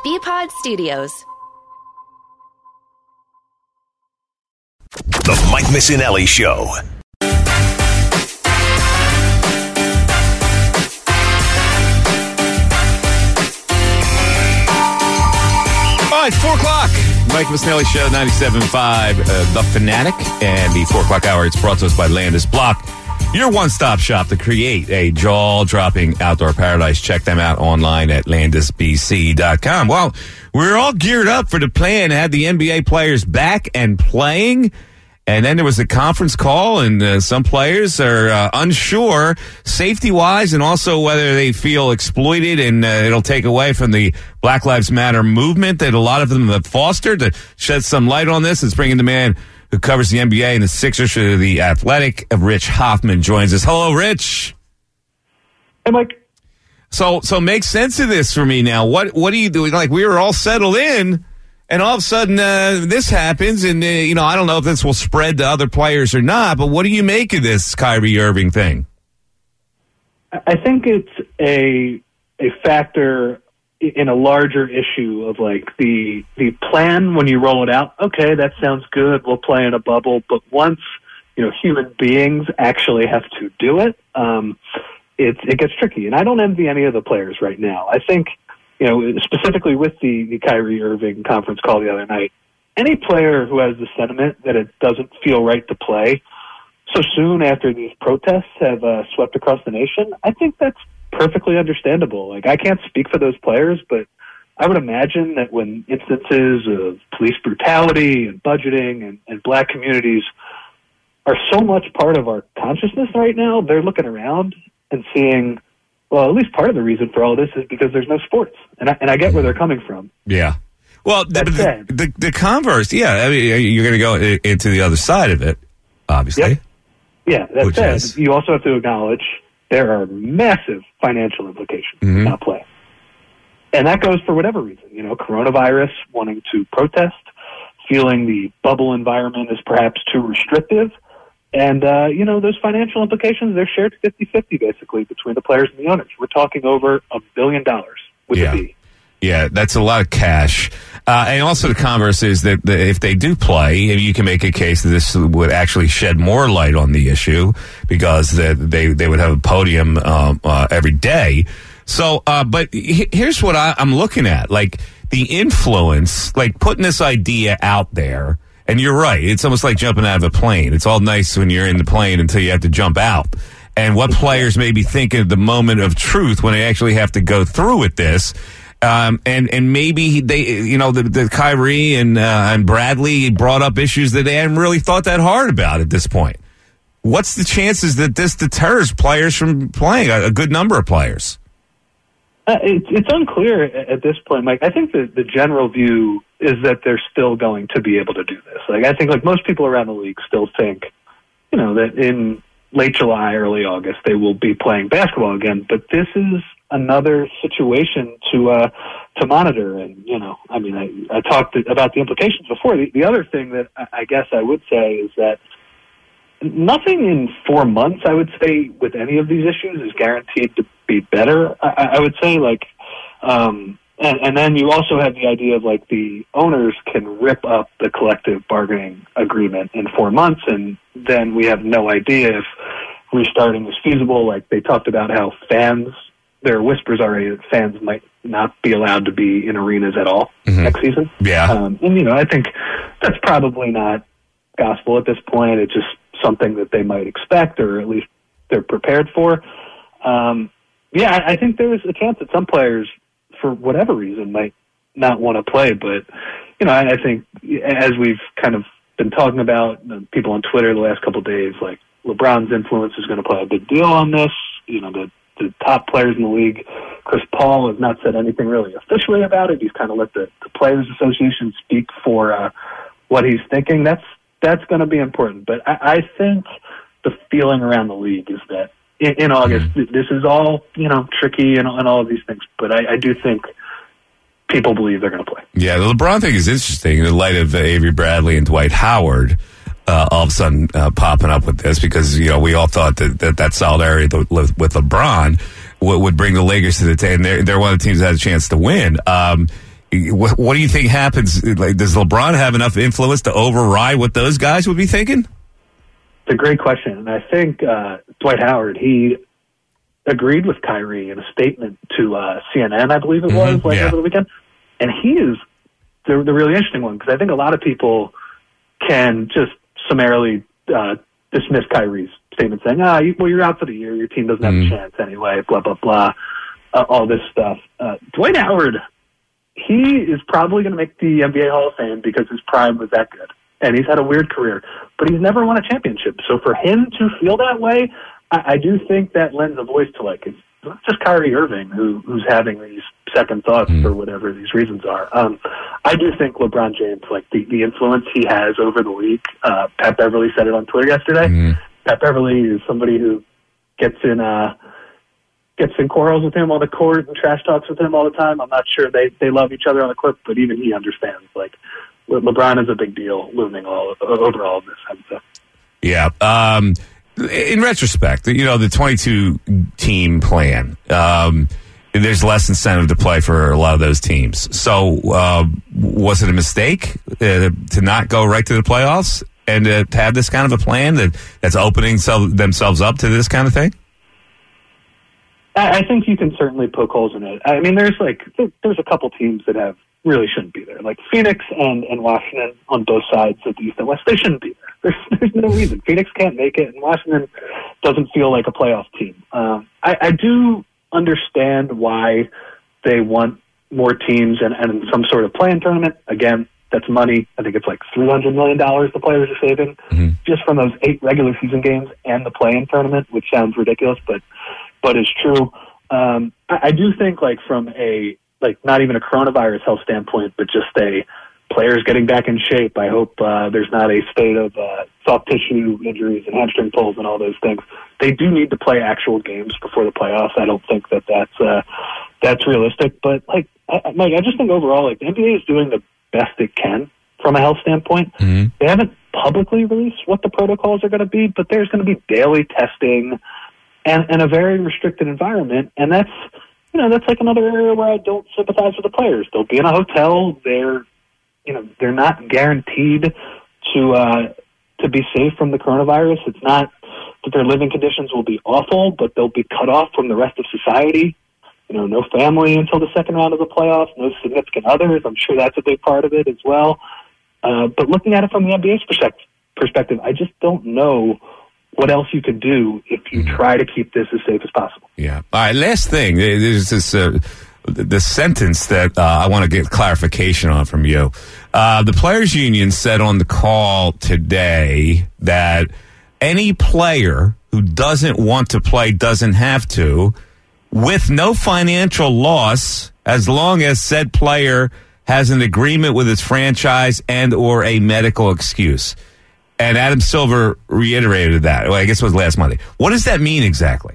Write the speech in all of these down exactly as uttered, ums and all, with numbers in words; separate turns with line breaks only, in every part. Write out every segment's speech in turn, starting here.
B-Pod Studios.
The Mike Missinelli Show.
All right, four o'clock. Mike Missinelli Show, ninety-seven point five, uh, The Fanatic. And the four o'clock hour, it's brought to us by Landis Block, your one-stop shop to create a jaw-dropping outdoor paradise. Check them out online at landis b c dot com. Well, we're all geared up for the plan to have the N B A players back and playing. And then there was a conference call, and uh, some players are uh, unsure safety-wise and also whether they feel exploited, and uh, it'll take away from the Black Lives Matter movement that a lot of them have fostered. To shed some light on this, let's bring in the man who covers the N B A and the Sixers for The Athletic. Rich Hoffman joins us. Hello, Rich.
Hey, Mike.
So, so make sense of this for me now. What, what are you doing? Like, we were all settled in, and all of a sudden, uh, this happens, and, uh, you know, I don't know if this will spread to other players or not, but what do you make of this Kyrie Irving thing?
I think it's a a factor in a larger issue of, like, the the plan when you roll it out. Okay, that sounds good. We'll play in a bubble. But once, you know, human beings actually have to do it, um, it, it gets tricky. And I don't envy any of the players right now. I think, you know, specifically with the, the Kyrie Irving conference call the other night, any player who has the sentiment that it doesn't feel right to play so soon after these protests have uh, swept across the nation, I think that's perfectly understandable. Like, I can't speak for those players, but I would imagine that when instances of police brutality and budgeting and, and black communities are so much part of our consciousness right now, they're looking around and seeing, well, at least part of the reason for all this is because there's no sports. And I, and I get where they're coming from.
Yeah. Well, the, the, the, the converse, yeah, I mean, you're going to go into the other side of it, obviously.
Yep. Yeah, that
Which
said,
is?
you also have to acknowledge there are massive financial implications
Mm-hmm.
not playing. And that goes for whatever reason. You know, coronavirus, wanting to protest, feeling the bubble environment is perhaps too restrictive. And, uh, you know, those financial implications, they're shared fifty-fifty, basically, between the players and the owners. We're talking over a billion dollars with
Yeah.
a B.
Yeah, that's a lot of cash. Uh, and also the converse is that the, if they do play, you can make a case that this would actually shed more light on the issue because the, they, they would have a podium um, uh, every day. So, uh, but he, here's what I, I'm looking at. Like, the influence, like putting this idea out there, and you're right, it's almost like jumping out of a plane. It's all nice when you're in the plane until you have to jump out. And what players may be thinking at the moment of truth when they actually have to go through with this. Um, and, and maybe they, you know, the, the Kyrie and, uh, and Bradley brought up issues that they hadn't really thought that hard about at this point. What's the chances that this deters players from playing, a, a good number of players?
Uh, it's, it's unclear at this point, Mike. I think the, the general view is that they're still going to be able to do this. Like, I think, like most people around the league still think, you know, that in late July, early August, they will be playing basketball again. But this is another situation to uh, to monitor. And, you know, I mean, I, I talked about the implications before. The, the other thing that I guess I would say is that nothing in four months, I would say, with any of these issues is guaranteed to be better. I, I would say, like, um, and, and then you also have the idea of, like, the owners can rip up the collective bargaining agreement in four months, and then we have no idea if restarting is feasible. Like, they talked about how fans, there are whispers already that fans might not be allowed to be in arenas at all
Mm-hmm.
next season.
Yeah.
Um, and, you know, I think that's probably not gospel at this point. It's just something that they might expect, or at least they're prepared for. Um, yeah, I, I think there's a chance that some players, for whatever reason, might not want to play. But, you know, I, I think as we've kind of been talking about, people on Twitter the last couple of days, like, LeBron's influence is going to play a big deal on this. You know, the, the top players in the league, Chris Paul, has not said anything really officially about it. He's kind of let the, the Players Association speak for uh, what he's thinking. That's That's going to be important. But I, I think the feeling around the league is that in, in August, mm-hmm. this is all, you know, tricky and, and all of these things. But I, I do think people believe they're going to play.
Yeah, the LeBron thing is interesting in the light of uh, Avery Bradley and Dwight Howard uh, all of a sudden uh, popping up with this because, you know, we all thought that that, that solidarity with, with LeBron would, would bring the Lakers to the table. And they're, they're one of the teams that has a chance to win. Um, What, what do you think happens? Like, does LeBron have enough influence to override what those guys would be thinking?
It's a great question. And I think uh, Dwight Howard, he agreed with Kyrie in a statement to uh, C N N, I believe it was,
mm-hmm.
like
yeah.
over the weekend. And he is the, the really interesting one, because I think a lot of people can just summarily uh, dismiss Kyrie's statement saying, ah, you, well, you're out for the year, your team doesn't have
mm-hmm.
a chance anyway, blah, blah, blah, uh, all this stuff. Uh, Dwight Howard, he is probably going to make the N B A Hall of Fame because his prime was that good. And he's had a weird career, but he's never won a championship. So for him to feel that way, I, I do think that lends a voice to, like, it's not just Kyrie Irving who, who's having these second thoughts mm. for whatever these reasons are. Um, I do think LeBron James, like the, the influence he has over the league, uh, Pat Beverly said it on Twitter yesterday. Mm. Pat Beverly is somebody who gets in, uh, gets in quarrels with him on the court and trash talks with him all the time. I'm not sure they, they love each other on the court, but even he understands, like, Le- LeBron is a big deal looming all over all of this, I would say.
Yeah. Um, in retrospect, you know, the twenty-two team plan, um, there's less incentive to play for a lot of those teams. So, uh, was it a mistake uh, to not go right to the playoffs and uh, to have this kind of a plan that, that's opening so, themselves up to this kind of thing?
I think you can certainly poke holes in it. I mean, there's like there's a couple teams that have really shouldn't be there, like Phoenix and, and Washington on both sides of the East and West. They shouldn't be there. There's, there's no reason. Phoenix can't make it, and Washington doesn't feel like a playoff team. Um, I, I do understand why they want more teams and, and some sort of play-in tournament. Again, that's money. I think it's like three hundred million dollars the players are saving mm-hmm. just from those eight regular season games and the play-in tournament, which sounds ridiculous, but but is true. Um, I, I do think, like, from a, like, not even a coronavirus health standpoint, but just a players getting back in shape. I hope uh, there's not a state of uh, soft tissue injuries and hamstring pulls and all those things. They do need to play actual games before the playoffs. I don't think that that's, uh, that's realistic. But, like, I, Mike, I just think overall, like, the N B A is doing the best it can from a health standpoint. Mm-hmm. They haven't publicly released what the protocols are going to be, but there's going to be daily testing and, and a very restricted environment. And that's, you know, that's like another area where I don't sympathize with the players. They'll be in a hotel. They're, you know, they're not guaranteed to, uh, to be safe from the coronavirus. It's not that their living conditions will be awful, but they'll be cut off from the rest of society. You know, no family until the second round of the playoffs, no significant others. I'm sure that's a big part of it as well. Uh, but looking at it from the N B A's perspective, I just don't know what else you could do if you try to keep this as safe as possible.
Yeah. All right, last thing. There's this uh, the sentence that uh, I want to get clarification on from you. Uh, the Players Union said on the call today that any player who doesn't want to play doesn't have to, with no financial loss, as long as said player has an agreement with his franchise and or a medical excuse. And Adam Silver reiterated that. Well, I guess it was last Monday. What does that mean exactly?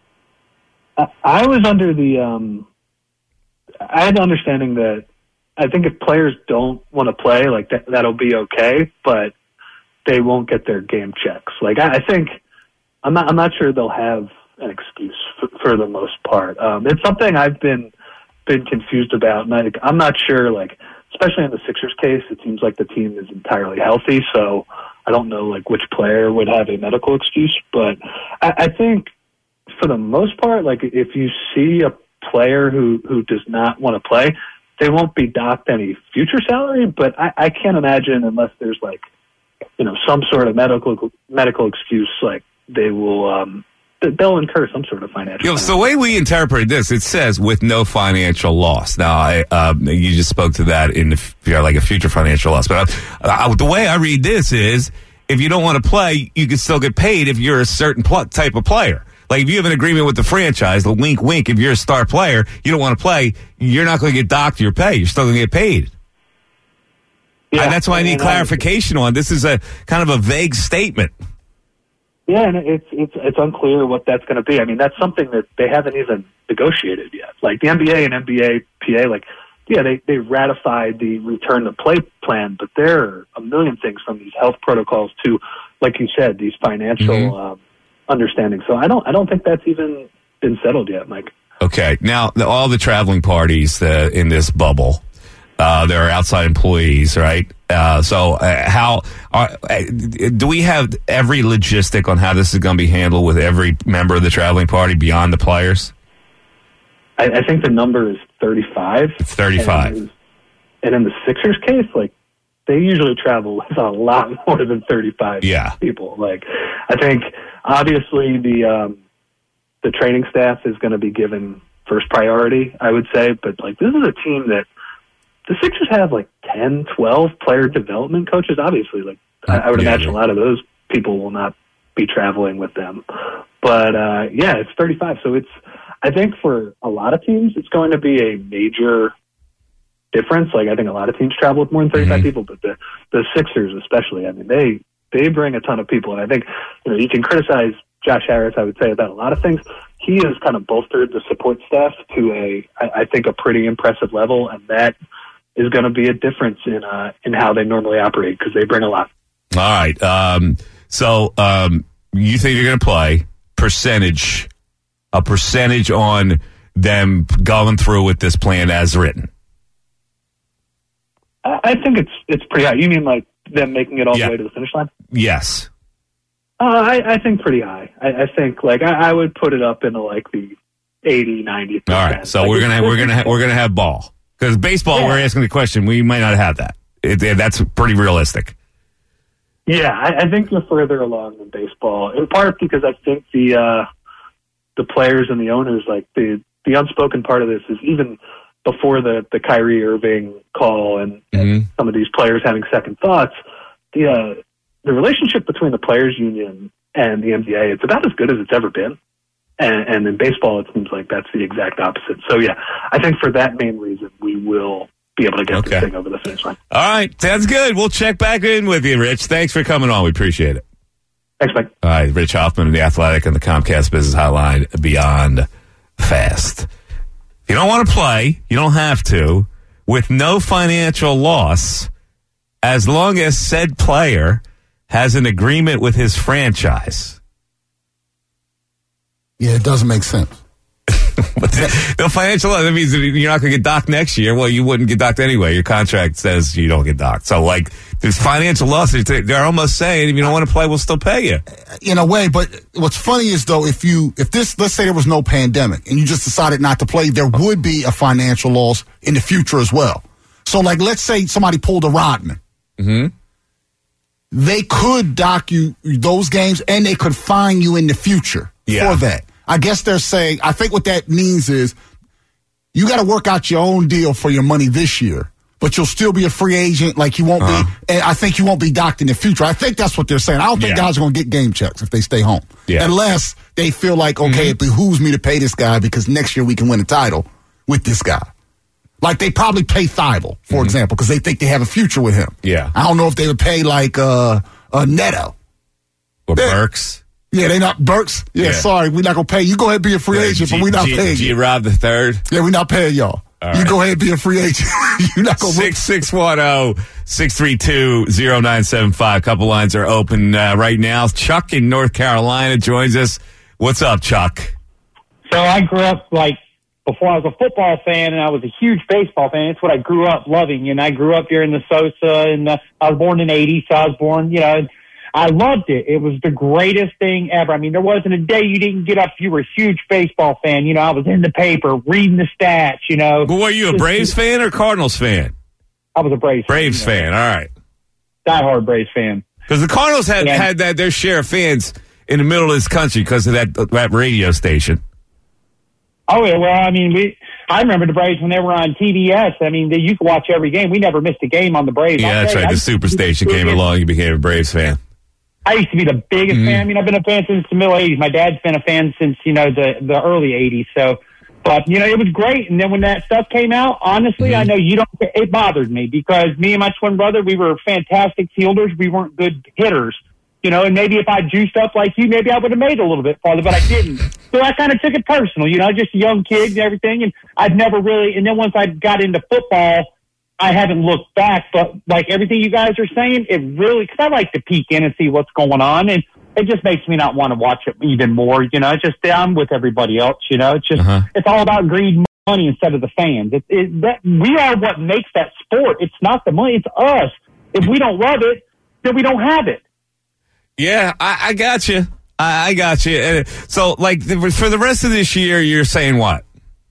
I was under the, um, I had the understanding that I think if players don't want to play, like that, that'll be okay, but they won't get their game checks. Like I, I think, I'm not, I'm not sure they'll have an excuse for, for the most part. Um, it's something I've been, been confused about, and I, I'm not sure, like, especially in the Sixers case, it seems like the team is entirely healthy, so I don't know, like, which player would have a medical excuse, but I, I think for the most part, like, if you see a player who, who does not want to play, they won't be docked any future salary, but I, I can't imagine, unless there's, like, you know, some sort of medical medical excuse, like, they will, um, they'll incur some sort of financial.
You know, so the way we interpret this, it says with no financial loss. Now, I, uh, you just spoke to that in the, you know, like a future financial loss. But I, I, the way I read this is, if you don't want to play, you can still get paid if you're a certain pl- type of player. Like if you have an agreement with the franchise, the wink, wink. If you're a star player, you don't want to play, you're not going to get docked your pay. You're still going to get paid. Yeah, and that's why I need clarification on. This is a kind of a vague statement.
Yeah, and it's it's it's unclear what that's going to be. I mean, that's something that they haven't even negotiated yet. Like the N B A and N B A P A, like, yeah, they, they ratified the return to play plan, but there are a million things from these health protocols to, like you said, these financial mm-hmm. um, understandings. So I don't I don't think that's even been settled yet, Mike.
Okay, now the, all the traveling parties uh, in this bubble, Uh, there are outside employees, right? Uh, so uh, how are, uh, do we have every logistic on how this is going to be handled with every member of the traveling party beyond the players?
I, I think the number is thirty-five.
It's thirty-five.
And, and in the Sixers case, like, they usually travel with a lot more than thirty-five
yeah.
people. Like, I think obviously the um, the training staff is going to be given first priority, I would say. But like, this is a team that the Sixers have like ten, twelve player development coaches. Obviously, like I, I would
yeah,
imagine
yeah.
a lot of those people will not be traveling with them. But uh, yeah, it's thirty-five. So it's, I think for a lot of teams, it's going to be a major difference. Like, I think a lot of teams travel with more than thirty-five
mm-hmm.
people, but the, the Sixers especially, I mean, they, they bring a ton of people. And I think, you know, you can criticize Josh Harris, I would say, about a lot of things. He has kind of bolstered the support staff to a, I, I think, a pretty impressive level, and that is going to be a difference in uh, in how they normally operate because they bring a lot.
All right. Um, so um, you think you're going to play percentage, a percentage on them going through with this plan as written?
I, I think it's it's pretty high. You mean like them making it all
yeah.
the way to the finish line?
Yes.
Uh, I, I think pretty high. I, I think like I, I would put it up into like the eighty, ninety percent.
All right. So
like,
we're gonna we're gonna ha- we're gonna have ball. Because baseball, yeah. we're asking the question, we might not have that. It, it, that's pretty realistic.
Yeah, I, I think we're further along than baseball, in part because I think the uh, the players and the owners, like the the unspoken part of this is even before the, the Kyrie Irving call and, mm-hmm. and some of these players having second thoughts, the uh, the relationship between the players' union and the N B A, it's about as good as it's ever been. And, and in baseball, it seems like that's the exact opposite. So, yeah, I think for that main reason, we will be able to get okay. this thing over the finish line.
All right. Sounds good. We'll check back in with you, Rich. Thanks for coming on. We appreciate it.
Thanks, Mike.
All right. Rich Hoffman of The Athletic and the Comcast Business Hotline, Beyond Fast. If you don't want to play, you don't have to, with no financial loss, as long as said player has an agreement with his franchise.
Yeah, it doesn't make sense.
But the, the financial loss, that means that you're not going to get docked next year. Well, you wouldn't get docked anyway. Your contract says you don't get docked. So, like, there's financial losses. They're almost saying, if you don't want to play, we'll still pay you.
In a way, but what's funny is, though, if you, if this, let's say there was no pandemic and you just decided not to play, there would be a financial loss in the future as well. So, like, let's say somebody pulled a Rodman.
Mm-hmm.
They could dock you those games and they could fine you in the future yeah. for that. I guess they're saying, I think what that means is you got to work out your own deal for your money this year, but you'll still be a free agent. Like you won't uh-huh. be, and I think you won't be docked in the future. I think that's what they're saying. I don't think yeah. guys are going to get game checks if they stay home.
Yeah.
Unless they feel like, okay, mm-hmm. it behooves me to pay this guy because next year we can win a title with this guy. Like they probably pay Thibault, for mm-hmm. example, because they think they have a future with him.
Yeah.
I don't know if they would pay like uh, uh, Neto.
Or they, Burks.
Yeah, they not Burks. Yeah, yeah. sorry, we're not gonna pay you. You go ahead and be a free yeah, agent, G, but we're not G, paying G, you.
G Rob the third.
Yeah, we're not paying y'all. All you right. go ahead and be a free agent. You're not gonna
six six one zero six three two zero nine seven five. Couple lines are open uh, right now. Chuck in North Carolina joins us. What's up, Chuck?
So I grew up like before I was a football fan, and I was a huge baseball fan. It's what I grew up loving, and I grew up here in the Sosa, and uh, I was born in eighty, so I was born, you know. I loved it. It was the greatest thing ever. I mean, there wasn't a day you didn't get up if you were a huge baseball fan. You know, I was in the paper reading the stats, you know.
But were you a Braves Just, fan or Cardinals fan?
I was a Braves,
Braves fan.
fan.
You know. All right.
Diehard Braves fan.
Because the Cardinals had, yeah. had that their share of fans in the middle of this country because of that, that radio station.
Oh, yeah. Well, I mean, we. I remember the Braves when they were on T B S. I mean, they, you could watch every game. We never missed a game on the Braves.
Yeah, that's right. I, the Superstation came along. You became a Braves fan.
I used to be the biggest mm-hmm. fan. I mean, I've been a fan since the middle eighties. My dad's been a fan since, you know, the, the early eighties. So, but, you know, it was great. And then when that stuff came out, honestly, mm-hmm. I know you don't, it bothered me because me and my twin brother, we were fantastic fielders. We weren't good hitters, you know, and maybe if I juiced up like you, maybe I would have made it a little bit farther, but I didn't. So I kind of took it personal, you know, just a young kid and everything. And I've never really, and then once I got into football, I haven't looked back, but like everything you guys are saying, it really, because I like to peek in and see what's going on, and it just makes me not want to watch it even more. You know, it's just I'm with everybody else. You know, it's just uh-huh. it's all about greed. money instead of the fans. It, it, that, we are what makes that sport. It's not the money, it's us. If we don't love it, then we don't have it.
Yeah, I, I got you. I, I got you. Uh, so, like, the, for the rest of this year, you're saying what?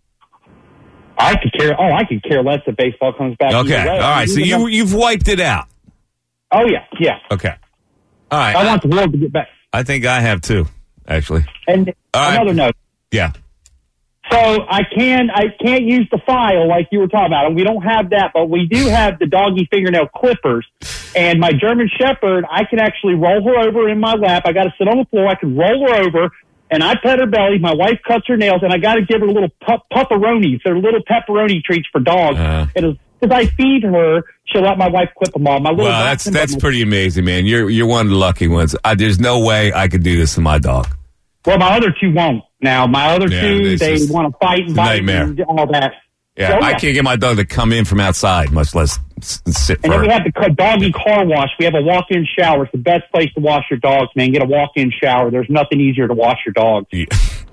I could care. Oh, I could care less if baseball comes back.
Okay, all right. So you you've wiped it out.
Oh yeah, yeah.
Okay, all right.
I,
I
want the world to get back.
I think I have too, actually.
And
all
another
right.
note.
Yeah.
So I can I can't use the file like you were talking about. We don't have that, but we do have the doggy fingernail clippers. And my German Shepherd, I can actually roll her over in my lap. I got to sit on the floor. I can roll her over, and I pet her belly. My wife cuts her nails, and I got to give her little pu- pepperonis. They're little pepperoni treats for dogs.
Uh,
and as I feed her, she'll let my wife clip them all. My little
well, that's that's
button.
pretty amazing, man. You're you're one of the lucky ones. I, there's no way I could do this to my dog.
Well, my other two won't. Now, my other
Yeah,
two, they
just,
want to fight and bite
nightmare.
and all that.
Yeah,
So,
I
yeah.
can't get my dog to come in from outside, much less s- sit
And
for.
then we have the co- doggy car wash. We have a walk-in shower. It's the best place to wash your dogs, man. Get a walk-in shower. There's nothing easier to wash your dogs.
Yeah.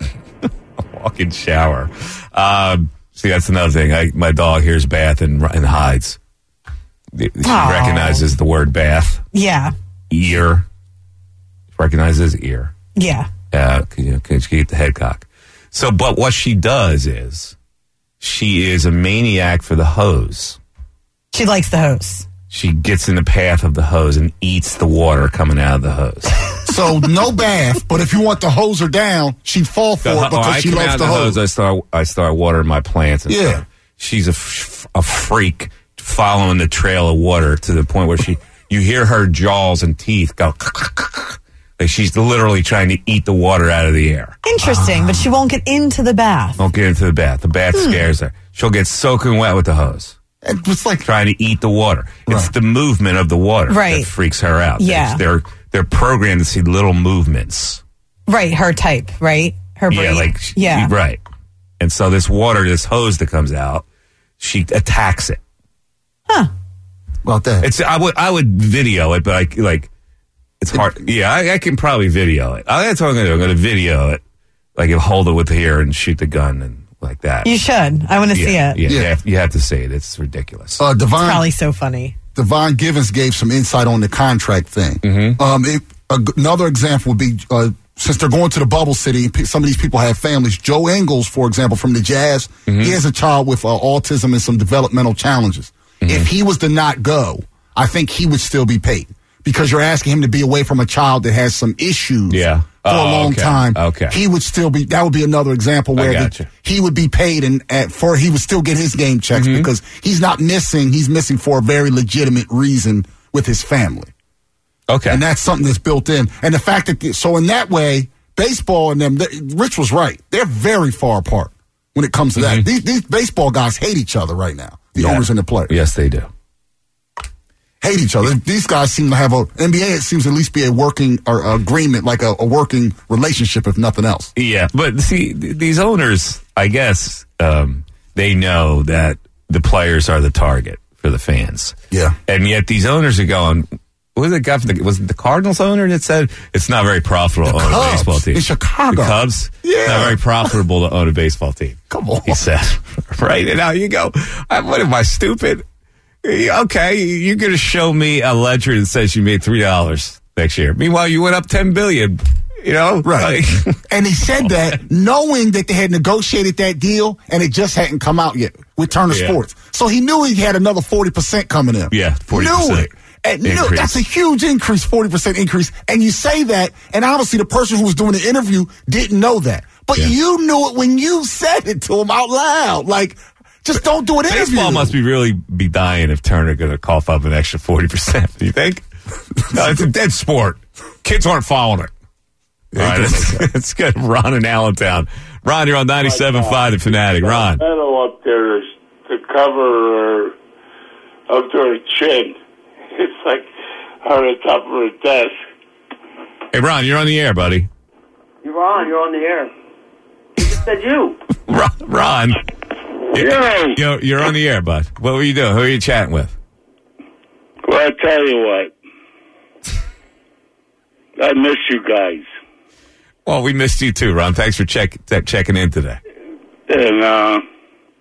Walk-in shower. Um, see, that's another thing. I, my dog hears bath and, and hides. She
Aw.
recognizes the word bath.
Yeah.
Ear. Recognizes ear.
Yeah.
Uh, you know, can she get the head cock? So, but what she does is she is a maniac for the hose.
She likes the hose.
She gets in the path of the hose and eats the water coming out of the hose.
So no bath, but if you want to hose her down, she'd fall for
The
it
ho-
because
oh, I
she
come
loves
out
the
of
hose.
I start, I start watering my plants. And
Yeah.
stuff. She's a, f- a freak following the trail of water to the point where she, you hear her jaws and teeth go. Like she's literally trying to eat the water out of the air.
Interesting, but she won't get into the bath.
Don't get into the bath. The bath
Hmm.
scares her. She'll get soaking wet with the hose.
And it's like
Trying to eat the water. It's
Right.
the movement of the water
Right.
that freaks her out.
Yeah.
They're, they're programmed to see little movements.
Right, her type, right? Her breed.
Yeah, like, she-
yeah.
right. And so this water, this hose that comes out, she attacks it.
about that.
It's, I would, I would video it, but I, like, it's hard. Yeah, I, I can probably video it. I, that's what I'm going to do. I'm going to video it. Like, hold it with here and shoot the gun and like that.
You should. I want to see
yeah,
it.
yeah,
Yeah.
You, have, you have to see it. It's ridiculous.
Uh, Devon,
Probably so funny.
Devon Givens gave some insight on the contract thing.
Mm-hmm.
Um, it, a g another example would be uh, since they're going to the bubble city, and pe- some of these people have families. Joe Ingles, for example, from the Jazz,
Mm-hmm.
he has a child with uh, autism and some developmental challenges.
Mm-hmm.
If he was to not go, I think he would still be paid because you're asking him to be away from a child that has some issues.
Yeah.
For a
Oh,
long
okay.
time,
Okay.
he would still be. That would be another example where the-
gotcha.
he would be paid, and at, for he would still get his game checks
Mm-hmm.
because he's not missing. He's missing for a very legitimate reason with his family,
Okay.
and that's something that's built in. And the fact that so in that way, baseball and them, they, Rich was right. They're very far apart when it comes to that. These, these baseball guys hate each other right now. The
Yeah.
owners and the players
Yes, they do.
hate each other. These guys seem to have a N B A. It seems to at least be a working or agreement, like a, a working relationship, if nothing else.
Yeah, but see, th- these owners, I guess, um, they know that the players are the target for the fans.
Yeah.
And yet these owners are going, what was it, guy from the, was it the Cardinals owner that said it's not very profitable to own
Cubs
a baseball team?
in Chicago.
The Cubs?
Yeah.
It's not very profitable to own a baseball team.
Come on.
He said. Right? And now you go, I, what am I, stupid? Okay, you're going to show me a ledger that says you made three dollars next year. Meanwhile, you went up ten billion dollars. You know?
Right.
Like-
And he said that knowing that they had negotiated that deal and it just hadn't come out yet with Turner
Yeah.
Sports. So he knew he had another forty percent coming in.
Yeah, forty percent
Knew it. And knew,
increase.
that's a huge increase, forty percent increase. And you say that, and obviously the person who was doing the interview didn't know that. But
Yeah.
you knew it when you said it to him out loud. Like, just don't do an interview.
Baseball must be really be dying if Turner going to cough up an extra forty percent. Do you think? No, it's a dead sport. Kids aren't following it. All right, it's, it's good. Ron in Allentown. Ron, you're on ninety-seven point five, The Fanatic. Ron.
Metal up there to cover her up to her chin. It's like on the top of her desk.
Hey, Ron, you're on the air, buddy.
You're on. You're on the air. You just said you.
Ron, Ron
Yo!
you're, you're on the air, bud. What were you doing? Who are you chatting with?
Well, I tell you what. I miss you guys.
Well, we missed you too, Ron. Thanks for check, checking in today.
And uh,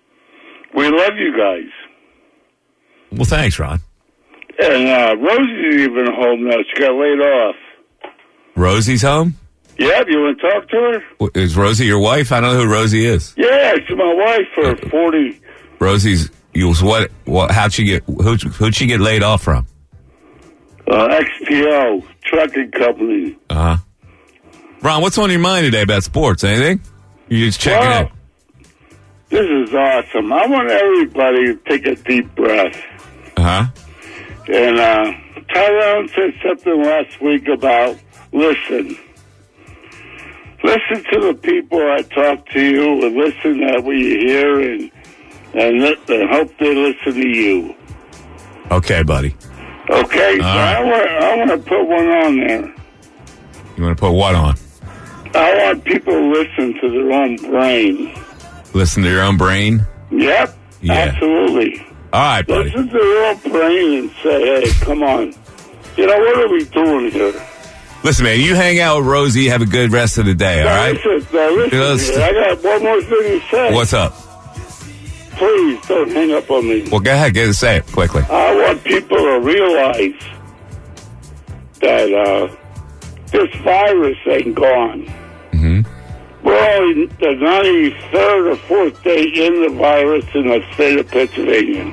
We love you guys.
Well, thanks, Ron.
And uh, Rosie's even home now. She got laid off.
Rosie's home?
Yeah, do you want to talk to her?
W- Is Rosie your wife? I don't know who Rosie is.
Yeah, she's my wife for forty.
Rosie's, you was what, what, how'd she get, who'd, who'd she get laid off from?
Uh, X P O, trucking company.
Uh-huh. Ron, what's on your mind today about sports? Anything? You just checking
Well,
in?
this is awesome. I want everybody to take a deep breath.
Uh-huh.
And uh, Tyrone said something last week about listen. Listen to the people that talk to you and listen to what you hear and, and, li- and hope they listen to you.
Okay, buddy.
Okay? So
right.
I want, I want to put one on there.
You want to put what on?
I want people to listen to their own brain.
Listen to your own brain?
Yep,
Yeah.
absolutely.
All right, buddy.
Listen to their own brain and say, hey, come on. You know, what are we doing here?
Listen, man, you hang out with Rosie, have a good rest of the day, all
Now,
right?
listen, now, listen
You know,
here. I got one more thing to say.
What's up?
Please don't hang up on me.
Well, go ahead, get it, say it quickly.
I want people to realize that uh, this virus ain't gone.
Mm-hmm.
We're only the ninety-third or fourth day in the virus in the state of Pennsylvania.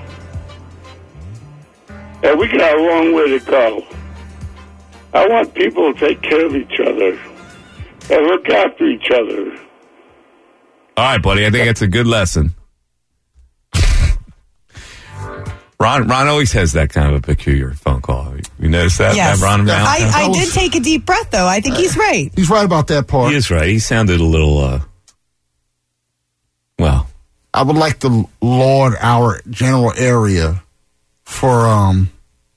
And we got a long way to go. I want people to take care of each other and look after each other.
All right, buddy, I think that's a good lesson. Ron Ron always has that kind of a peculiar phone call. You notice that?
Yes.
that Ron
I, I
That was-
did take a deep breath, though. I think he's right.
He's right about that part.
He is right. He sounded a little, uh, well,
I would like to laud our general area for um,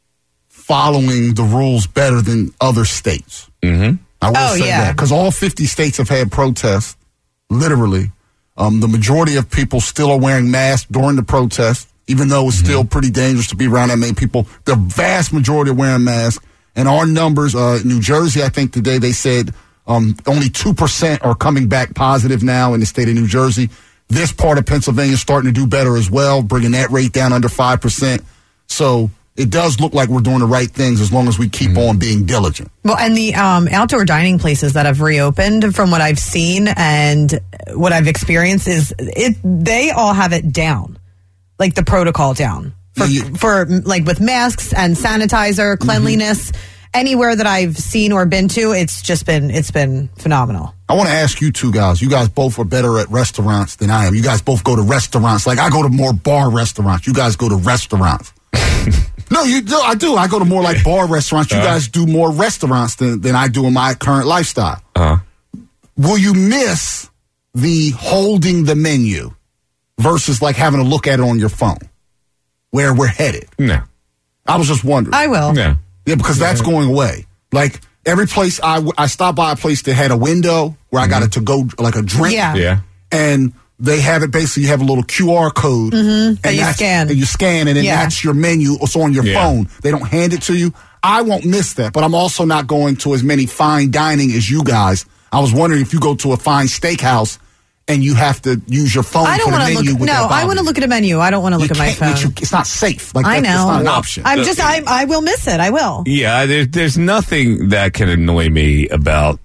following the rules better than other states.
mm-hmm.
I will
Oh,
say
yeah.
that because all fifty states have had protests, literally. Um, the majority of people still are wearing masks during the protest, even though it's still pretty dangerous to be around that many people. The vast majority are wearing masks. And our numbers, uh, New Jersey, I think today they said um, only two percent are coming back positive now in the state of New Jersey. This part of Pennsylvania is starting to do better as well, bringing that rate down under five percent. So it does look like we're doing the right things as long as we keep on being diligent.
Well, and the um, outdoor dining places that have reopened, from what I've seen and what I've experienced, is it they all have it down, like the protocol down for,
Yeah, you-
for like with masks and sanitizer, cleanliness. Anywhere that I've seen or been to, it's just been it's been phenomenal.
I want to ask you two guys. You guys both are better at restaurants than I am. You guys both go to restaurants. Like I go to more bar restaurants. You guys go to restaurants. No, you do. I do. I go to more like bar restaurants. You
Uh-huh.
guys do more restaurants than, than I do in my current lifestyle.
Uh-huh.
Will you miss the holding the menu versus like having to look at it on your phone? Where we're headed.
No.
I was just wondering.
I will.
No.
Yeah, because that's going away. Like every place I, w- I stopped by a place that had a window where I got it to go like a drink.
Yeah.
Yeah.
And they have it basically, you have a little Q R code. and
that you
that's-
scan.
And you scan it, and
Yeah.
that's your menu. It's on your
Yeah.
phone. They don't hand it to you. I won't miss that, but I'm also not going to as many fine dining as you guys. I was wondering if you go to a fine steakhouse and you have to use your phone
I don't
for the
want to
menu.
look.
would
No,
that
I
bother
want to
you?
look at a menu. I don't want to
You
look at my
can't-
phone.
but you- it's not safe. Like
I
that, It's
know.
not an
Well,
option.
I'm just. I. I will miss it. I will.
Yeah, there, there's nothing that can annoy me about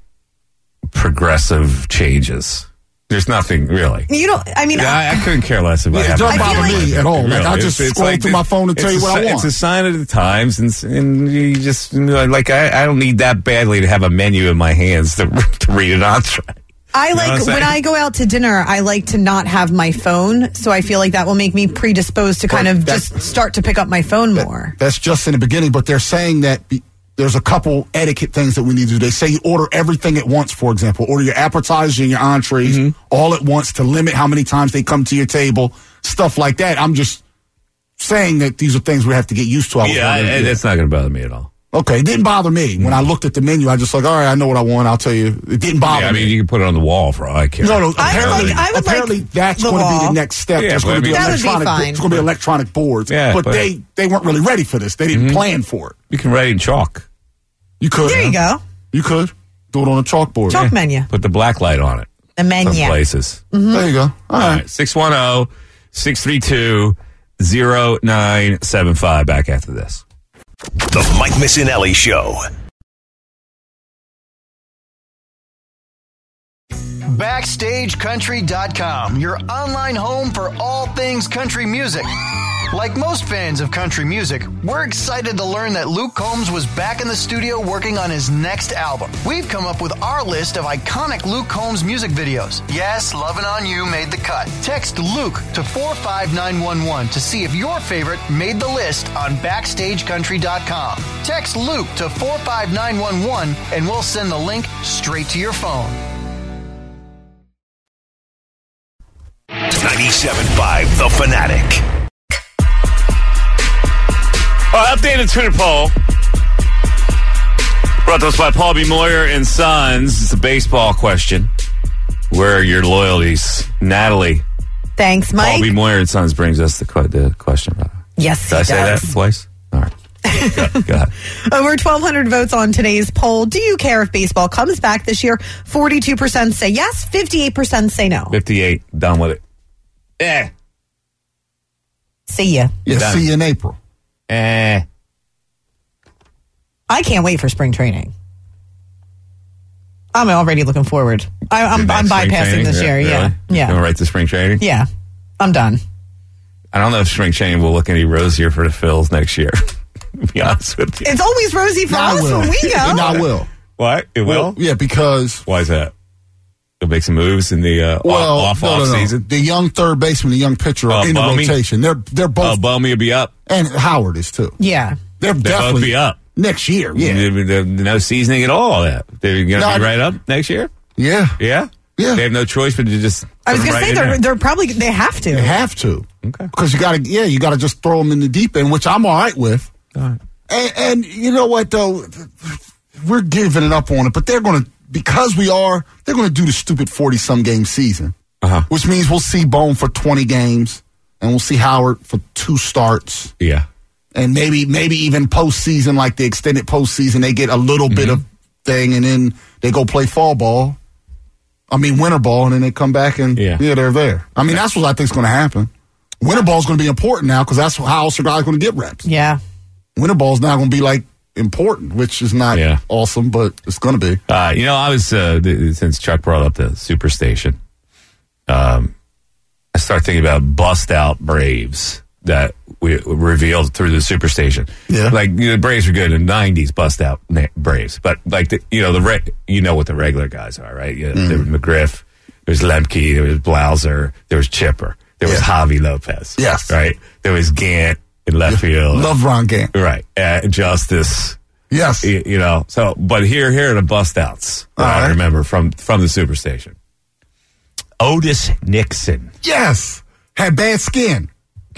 progressive changes. There's nothing really.
You don't. I mean,
I, I couldn't care less about
Yeah, it
having
don't
a
bother
menu.
me at all. Like, I just scroll through my phone and tell
it's
you
a
what I
si-
want.
It's a sign of the times, and, s- and you just you know, like I, I don't need that badly to have a menu in my hands to, to read an entree.
I
know
like
what I'm
when
saying?
I go out to dinner, I like to not have my phone, so I feel like that will make me predisposed to kind
But
of
that's-
just start to pick up my phone more.
That's just in the beginning, but they're saying that be, there's a couple etiquette things that we need to do. They say you order everything at once, for example. Order your appetizers and your entrees
Mm-hmm.
all at once to limit how many times they come to your table, stuff like that. I'm just saying that these are things we have to get used to. I was
Yeah, I,
wondering-
that's not going to bother me at all.
Okay, it didn't bother me. When I looked at the menu, I just like, all right, I know what I want. I'll tell you. It didn't bother
Yeah, I mean,
me.
you can put it on the wall for all I care.
No, no.
I would
Apparently,
like- I would
apparently
like
that's
the
going to be
wall.
the next step.
Yeah,
There's
but
going
I
to be
mean-
That would be
electronic.
fine.
It's going to be electronic boards.
Yeah,
but,
but-
they they weren't really ready for this. They didn't plan for it.
You can write it in chalk.
You could.
There you
huh?
go.
You could do it on a chalkboard.
Chalk menu.
Put the black light on it.
The
Some
menu.
places.
There you go. All
All
right.
right, six one zero, six three two, zero nine seven five. Back after this.
The Mike Missinelli Show.
Backstage Country dot com, your online home for all things country music. Like most fans of country music, we're excited to learn that Luke Combs was back in the studio working on his next album. We've come up with our list of iconic Luke Combs music videos. Yes, Lovin' On You made the cut. Text Luke to four five nine one one to see if your favorite made the list on Backstage Country dot com. Text Luke to four five nine one one and we'll send the link straight to your phone.
ninety-seven point five The Fanatic.
Well, updated Twitter poll brought to us by Paul B. Moyer and Sons. It's a baseball question. Where are your loyalties? Natalie.
Thanks, Mike.
Paul B. Moyer and Sons brings us the, the question.
Yes,
Did
he
I say
does.
that twice? All right. Go, go ahead.
Over twelve hundred votes on today's poll. Do you care if baseball comes back this year? forty-two percent say yes, fifty-eight percent say no.
fifty-eight. Done with it. Eh.
See ya.
Yeah,
Done.
see you in April.
Eh.
I can't wait for spring training. I'm already looking forward. I, I'm, I'm
Spring
bypassing
training?
this year.
Really?
Yeah. Yeah.
Going right to spring training?
Yeah. I'm done.
I don't know if spring training will look any rosier for the Phils next year. To be honest with you.
It's always rosy for
No, I
us
will.
when we go.
No, I will.
What? It will?
Well, yeah, because
Why is that? They'll make some moves in the uh,
well,
off
no,
off
no, no.
season.
The young third baseman, the young pitcher are
Uh,
in the
Bowmy?
rotation. They're they're
Oh,
both,
Bowmy will be up.
and Howard is too.
Yeah.
They're
They'll
definitely
both be up.
next year. Yeah,
There- there- No seasoning at all. That they're going to
No,
be
I-
right up next year.
yeah,
Yeah,
Yeah.
They have no choice but to just.
I was
put 'em
going
right
to say
in
they're
there.
they're probably they have to.
They have to.
Okay.
Because you got to, yeah, you got to just throw them in the deep end, which I'm all right with.
All right.
And, and you know what though, we're giving it up on it, but they're going to, because we are, they're going to do the stupid forty some game season,
Uh-huh.
which means we'll see Bone for twenty games, and we'll see Howard for two starts.
Yeah.
And maybe maybe even postseason, like the extended postseason, they get a little bit of thing, and then they go play fall ball. I mean, winter ball, and then they come back and,
Yeah.
yeah, they're there. I mean, that's what I think is going to happen. Winter ball is going to be important now because that's how else a guy's going to get reps.
Yeah.
Winter ball is now going to be, like, important, which is not
Yeah.
awesome, but it's going to be.
Uh, you know, I was uh, th- since Chuck brought up the Superstation, um, I start thinking about bust out Braves that we revealed through the Superstation.
Yeah.
Like, you know, the Braves were good in the nineties, bust out na- Braves. But, like, the, you know, the re- you know what the regular guys are, right? You know,
Mm.
There was McGriff, there was Lemke, there was Blauser, there was Chipper, there was
Yeah.
Javi Lopez.
Yes.
Right? There was Gant in left field.
Love Ron Gant.
Right. Uh, Justice.
Yes.
You, you know, so, but here, here are the bust outs that
All
I
right.
remember from, from the Superstation. Otis Nixon.
Yes. Had bad skin.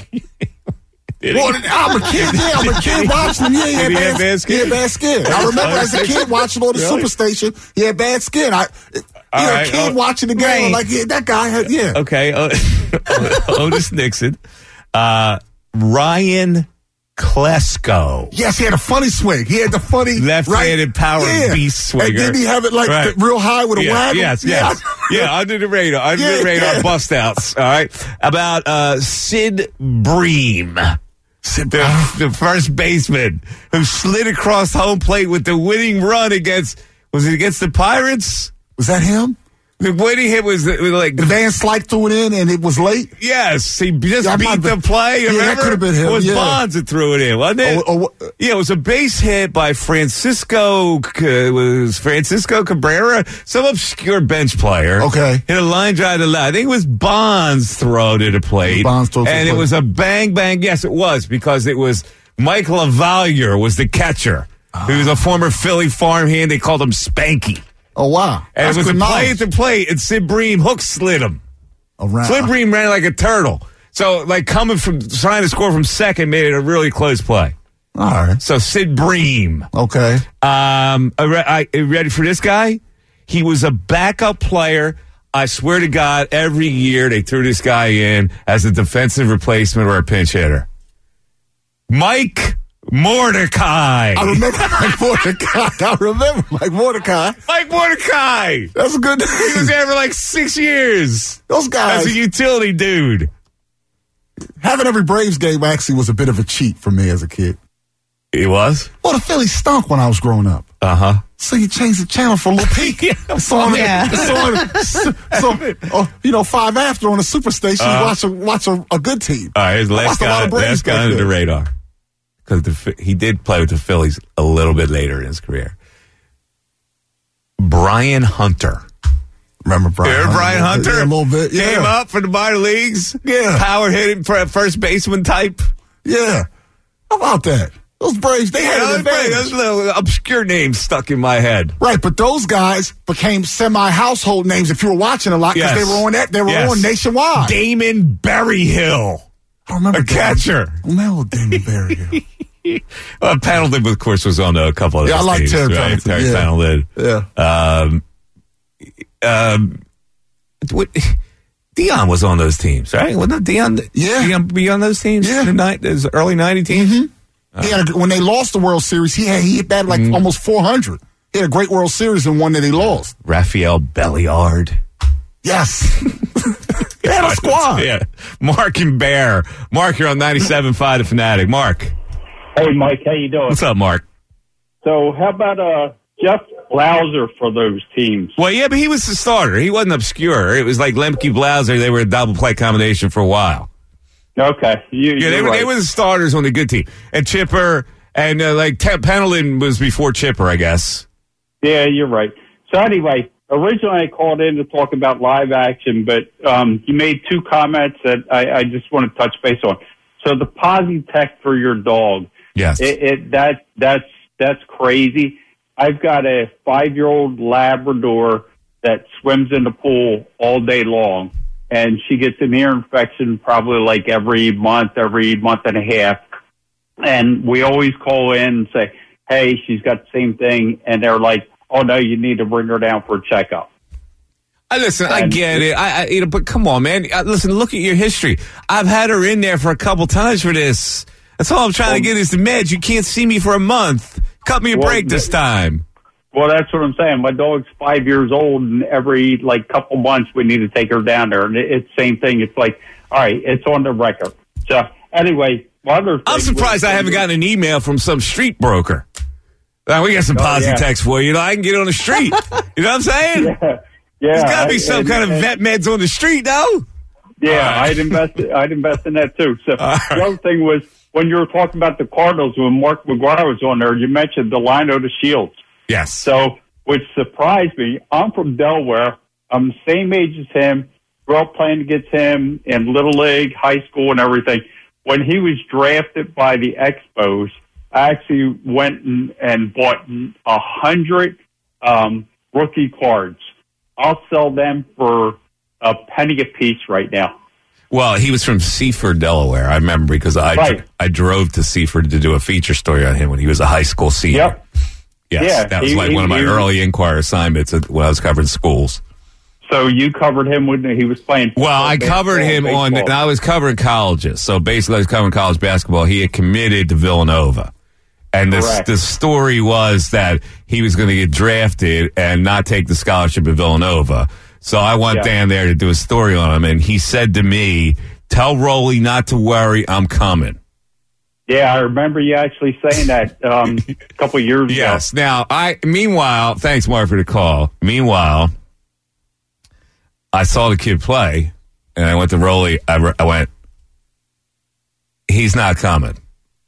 Did
Well,
he?
I'm a kid. Yeah, I'm a kid watching him. Yeah, he had
Did he have
bad,
bad skin?
He had bad skin. I remember as a kid watching on the
Really?
Superstation, he had bad skin. I, you're
All
a
right,
kid
oh,
watching the game,
right.
like, yeah, that guy had, yeah.
Okay. O- Otis Nixon. Uh, Ryan Klesko.
Yes, he had a funny swing. He had the funny
Left-handed
right,
power
yeah.
beast swinger.
And didn't he have it like
Right.
the, real high with a
Yeah,
waggle?
yes,
Yeah.
yes. Yeah, under the radar. Under
Yeah,
the radar
yeah.
bust outs. All right. About uh, Sid Bream.
Sid
The,
Bream.
the first baseman who slid across home plate with the winning run against, was it against the Pirates?
Was that him?
The winning hit was, was like,
The Van Slyke threw it in and it was late?
yes, he just
Yeah, I
beat
might
the
have-
play.
yeah, that
Remember?
could have been him,
It was
yeah.
Bonds that threw it in, wasn't it?
Oh, oh, what-
yeah, it was a base hit by Francisco, uh, was Francisco Cabrera, some obscure bench player.
Okay.
Hit a line drive to left. I think it was Bonds throw to the plate.
Bonds throw to the
And it
plate.
was a bang, bang. Yes, it was, because it was Mike LaValliere was the catcher. He was a former Philly farmhand. They called him Spanky.
Oh, wow.
And
That's
it was a
good
play
knowledge.
at the plate, and Sid Bream hook slid him.
Around.
Sid Bream ran like a turtle. So, like, coming from, trying to score from second made it a really close play.
All right.
So, Sid Bream.
Okay.
Um, I, re- I, you ready for this guy? He was a backup player. I swear to God, every year they threw this guy in as a defensive replacement or a pinch hitter. Mike Mordecai.
I remember Mike Mordecai. I remember Mike Mordecai.
Mike Mordecai.
That's a good
He was
name.
there for like six years
Those guys.
as a utility dude.
having every Braves game actually was a bit of a cheat for me as a kid.
It was?
Well, the Phillies stunk when I was growing up.
Uh-huh.
So you change the channel for a little peek.
yeah.
It's on,
yeah.
it's on, so, uh, you know, five after on a superstation, uh, you watch a watch a, a good team.
All right, his last guy, last guy under the radar. Because he did play with the Phillies a little bit later in his career. Brian Hunter.
Remember Brian
Remember
Hunter?
Brian Hunter?
Yeah, a little bit, yeah.
Came up for the minor leagues.
Yeah.
Power hitting first baseman type.
Yeah. How about that? Those Braves, they had an advantage.
Those little obscure names stuck in my head.
Right, but those guys became semi-household names if you were watching a lot because
yes.
they were on that. They were
yes.
on nationwide.
Damon Berryhill.
I remember
a catcher.
I remember Damon Berryhill.
Well, Pendleton, of course, was on a couple of
yeah,
those
I like
teams,
Terry
right?
Pendleton.
Terry
yeah.
Pendleton.
Yeah.
Um, um, what, Dion was on those teams, right? Wasn't Dion?
Yeah.
Dion be on those teams?
Yeah.
The night, those early ninety teams?
Mm-hmm. Uh, he had a, when they lost the World Series, he had, he hit that like mm-hmm. almost four hundred. He had a great World Series and one that he lost.
Raphael Belliard.
Yes. They had a squad.
Yeah. Mark and Bear. Mark, you're on ninety-seven point five The Fanatic. Mark.
Hey, Mike, how you doing?
What's up, Mark?
So, how about uh, Jeff Blauser for those teams?
Well, yeah, but he was the starter. He wasn't obscure. It was like Lemke Blauser. They were a double play combination for a while.
Okay. You,
yeah, they were,
right.
they were the starters on the good team. And Chipper and uh, like T- Pendleton was before Chipper, I guess.
Yeah, you're right. So, anyway, originally I called in to talk about live action, but um, you made two comments that I, I just want to touch base on. So, the Posi Tech for your dog.
Yes.
It, it that that's that's crazy. I've got a five-year-old Labrador that swims in the pool all day long, and she gets an ear infection probably like every month, every month and a half. And we always call in and say, "Hey, she's got the same thing," and they're like, "Oh no, you need to bring her down for a checkup."
I listen, I
And-
get it. I, I, you know, but come on, man. Uh, Listen, look at your history. I've had her in there for a couple times for this. That's all I'm trying
Well,
to get is the meds. You can't see me for a month. Cut me a
Well,
break this time.
Well, that's what I'm saying. My dog's five years old, and every like couple months we need to take her down there. And it, it's the same thing. It's like, all right, it's on the record. So anyway, my other
I'm
thing
surprised
was-
I haven't gotten an email from some street broker. Uh, we got some
Oh,
positive
yeah.
text for you. You know, I can get on the street. You know what I'm saying?
Yeah, yeah.
There's got to be
I-
some
and-
kind of
and-
vet meds on the street, though.
Yeah,
All right.
I'd invest. I'd invest in that too. So
All
the other thing was when you were talking about the Cardinals when Mark McGuire was on there, you mentioned Delino to Shields.
Yes.
So, which surprised me. I'm from Delaware. I'm the same age as him. Grew up playing against him in Little League, high school, and everything. When he was drafted by the Expos, I actually went and, and bought a hundred um, rookie cards. I'll sell them for a penny a piece right now.
Well, he was from Seaford, Delaware. I remember because I
Right.
I drove to Seaford to do a feature story on him when he was a high school senior.
Yep.
Yes,
Yeah,
that was
he-
like
he-
one of my
he-
early Inquirer assignments when I was covering schools.
So you covered him when he was playing.
Well, I
football,
covered him
baseball,
on, and
baseball.
I was covering colleges. So basically, I was covering college basketball. He had committed to Villanova. And the,
Correct.
the story was that he was going to get drafted and not take the scholarship at Villanova. So I went
Yeah.
down there to do a story on him, and he said to me, "Tell Rolly not to worry, I'm coming."
Yeah, I remember you actually saying that um, a couple years
Yes.
ago.
Now, I meanwhile, thanks, Mark, for the call. Meanwhile, I saw the kid play, and I went to Rolly. I, re- I went, he's not coming.